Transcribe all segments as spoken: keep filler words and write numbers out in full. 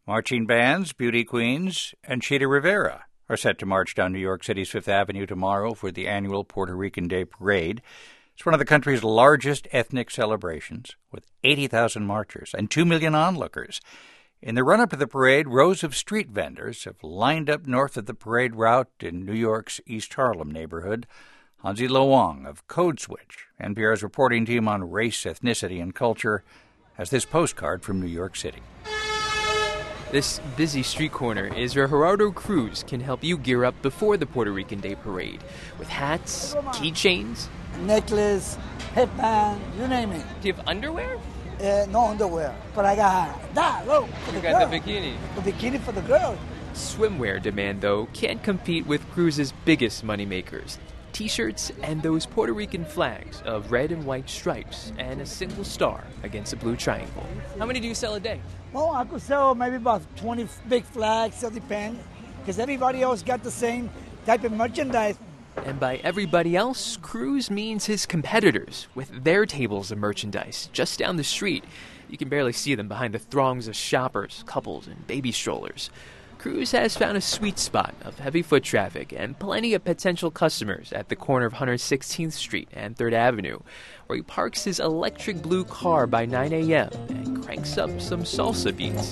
Marching bands, beauty queens, and Chita Rivera are set to march down New York City's Fifth Avenue tomorrow for the annual Puerto Rican Day Parade. It's one of the country's largest ethnic celebrations, with eighty thousand marchers and two million onlookers. In the run-up to the parade, rows of street vendors have lined up north of the parade route in New York's East Harlem neighborhood. Hansi Lo Wang of Code Switch, N P R's reporting team on race, ethnicity, and culture, has this postcard from New York City. This busy street corner is where Gerardo Cruz can help you gear up before the Puerto Rican Day Parade with hats, keychains, necklace, headband, you name it. Do you have underwear? Uh, no underwear, but I got that. Look, for you the got girl. the bikini. The bikini for the girl. Swimwear demand, though, can't compete with Cruz's biggest moneymakers. T-shirts and those Puerto Rican flags of red and white stripes and a single star against a blue triangle. How many do you sell a day? Well, I could sell maybe about twenty big flags, it depends, because everybody else got the same type of merchandise. And by everybody else, Cruz means his competitors, with their tables of merchandise just down the street. You can barely see them behind the throngs of shoppers, couples, and baby strollers. Cruz has found a sweet spot of heavy foot traffic and plenty of potential customers at the corner of one hundred sixteenth Street and third Avenue, where he parks his electric blue car by nine a.m. and cranks up some salsa beats.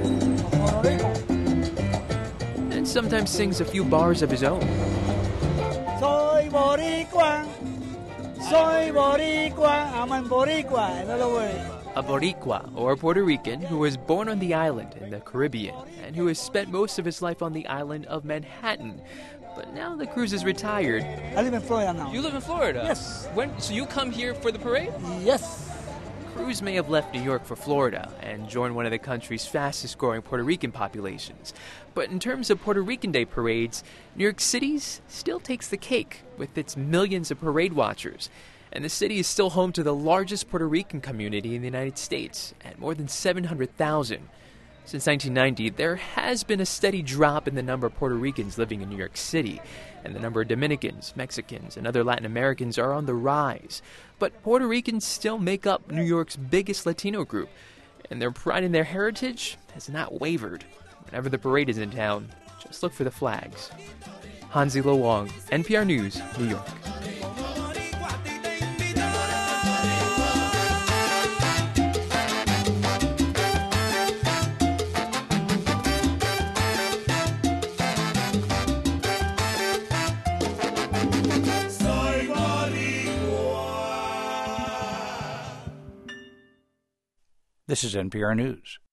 And sometimes sings a few bars of his own. Soy Boricua, soy Boricua, I'm a Boricua, in other words. A Boricua, or Puerto Rican, who was born on the island in the Caribbean and who has spent most of his life on the island of Manhattan. But now that Cruz is retired... I live in Florida now. You live in Florida? Yes. When? So you come here for the parade? Yes. Cruz may have left New York for Florida and joined one of the country's fastest-growing Puerto Rican populations. But in terms of Puerto Rican Day parades, New York City still takes the cake with its millions of parade watchers. And the city is still home to the largest Puerto Rican community in the United States, at more than seven hundred thousand. Since nineteen ninety, there has been a steady drop in the number of Puerto Ricans living in New York City, and the number of Dominicans, Mexicans, and other Latin Americans are on the rise. But Puerto Ricans still make up New York's biggest Latino group, and their pride in their heritage has not wavered. Whenever the parade is in town, just look for the flags. Hansi Lo Wang, N P R News, New York. This is N P R News.